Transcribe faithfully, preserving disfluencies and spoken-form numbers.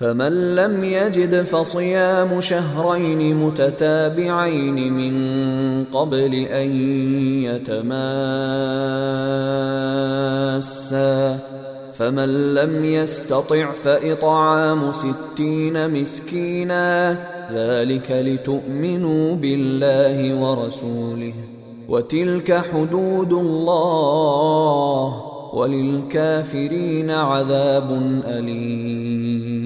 فمن لم يجد فصيام شهرين متتابعين من قبل أن يتماسا، فمن لم يستطع فإطعام ستين مسكينا، ذلك لتؤمنوا بالله ورسوله، وتلك حدود الله، وللكافرين عذاب أليم.